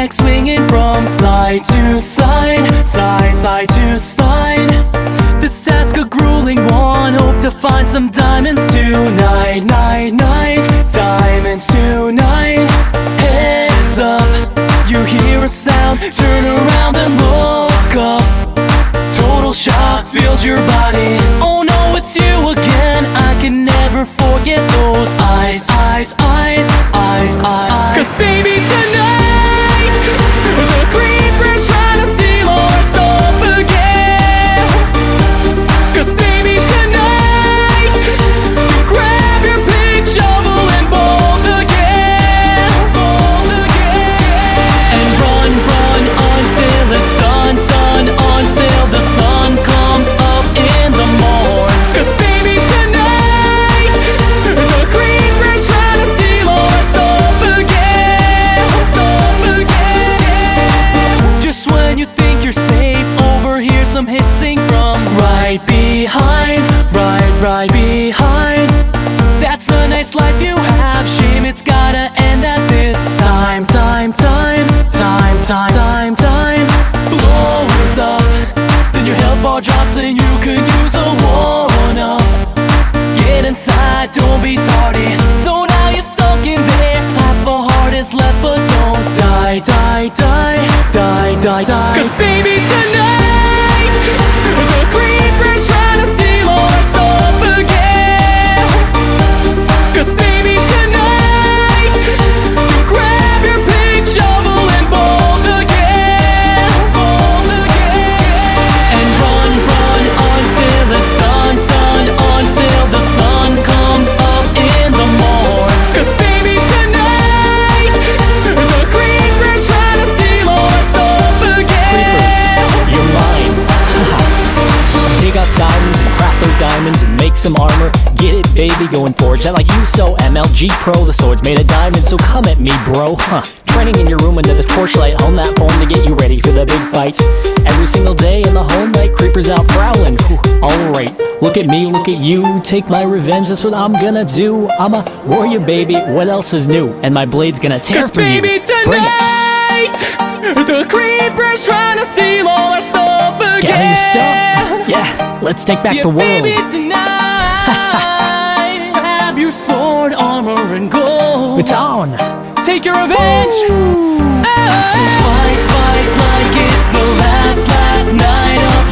neck swinging from side to side, side to side. This task a grueling one, hope to find some diamonds tonight, diamonds tonight. Heads up, you hear a sound, turn around and look up. Total shock fills your body. Oh no, it's you again. I can never forget those eyes. 'Cause baby tonight, the creeper's trying to steal our stuff again. 'Cause baby tonight, you grab your big shovel and bolt again, and run until it's done, until the sun comes up in the morn. 'Cause baby tonight, the creeper's trying to steal our stuff again, Just when you think you're safe, overhear some hissing from right behind, right behind. That's a nice life you have, shame it's gotta end at this time. Blows up, then your health bar drops and you could use a one-up. Get inside, don't be tardy. So now you're stuck in there, half a heart is left, but don't die. 'Cause baby tonight, the creeper's trying to steal our stuff again. 'Cause baby tonight, you grab your big shovel and bolt again, and run until it's done, until the sun comes up in the morn. 'Cause baby tonight, the creeper's trying to steal our stuff again. You're mine. Dig up diamonds and craft those diamonds and make some armor. Get it, baby, go and forge that like you so MLG Pro. The sword's made of diamonds, so come at me, bro. Training in your room under the torchlight, hone that form to get you ready for the big fights. Every single day in the home light, creepers out prowling. Alright, look at me, look at you. Take my revenge, that's what I'm gonna do. I'm a warrior, baby, what else is new? And my blade's gonna tear 'Cause through baby you. Bring it. tonight, the creeper's trying to steal all our stuff again. Gather your stuff. Yeah, let's take back the world. Baby tonight, grab your sword, armor, and gold. It's on. Take your revenge. So fight like it's the last night of